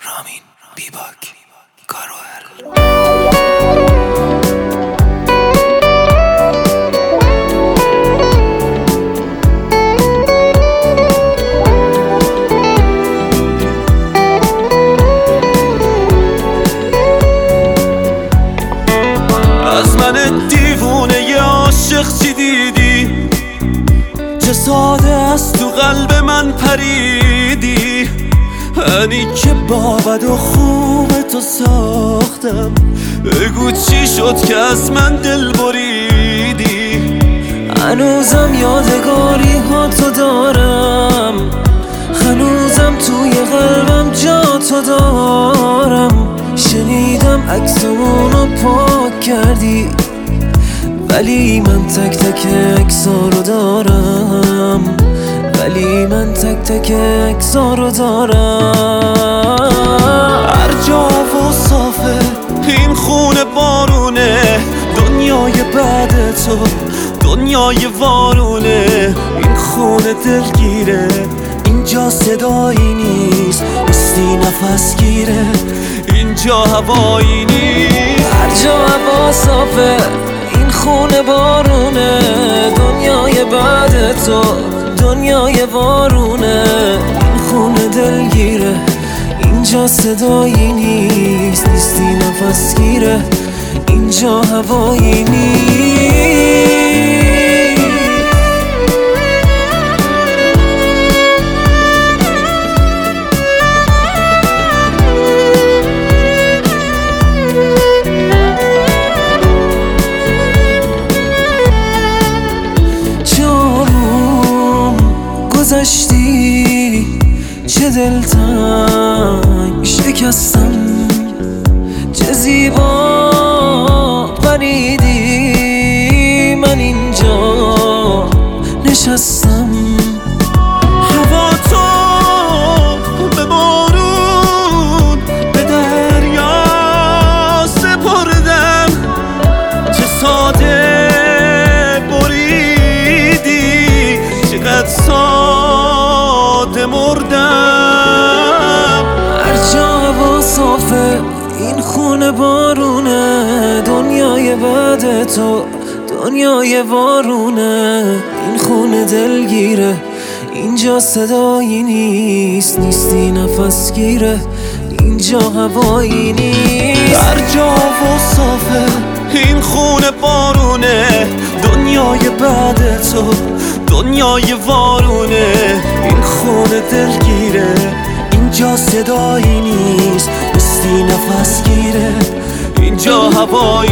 رامین بیباک کاروهل. از من دیوونه ی عاشق چی دیدی؟ چه ساده است تو قلب من پریدی. انی که با بد و خوب تو ساختم، بگو چی شد که از من دل بریدی. هنوزم یادگاری ها تو دارم، هنوزم توی قلبم جا تو دارم. شنیدم عکسمونو پاک کردی، ولی من تک تک عکسا رو دارم، ولی من تک تک عکسا رو دارم. هر جا و صافه این خونه بارونه، دنیای بعد تو دنیای وارونه. این خونه دلگیره، اینجا صدایی نیست، نیستی نفس گیره، اینجا هوایی نیست. هر جا هوا صافه این خونه بارونه، دنیای بعد تو دنیای وارونه. این خونه دلگیره، اینجا صدایی نیست، نیستی نفس گیره، اینجا هوایی نیست. گذشتی چه دلتنگ شکستم، چه زیبا پریدی. من اینجا نشستم، هوا تو به بارون به دریا سپردم. چه ساده بریدی، چقدر ساده مردم. هر جا هوا صافه این خونه بارونه، دنیای بعد تو دنیای وارونه. این خونه دلگیره، اینجا صدایی نیست، نیستی نفس گیره، اینجا هوایی نیست. هر جا و صافه این خونه بارونه، دنیای بعد تو دنیای وارونه. این خونه دلگیره، اینجا صدایی نیست، نیستی نفس گیره، اینجا هوایی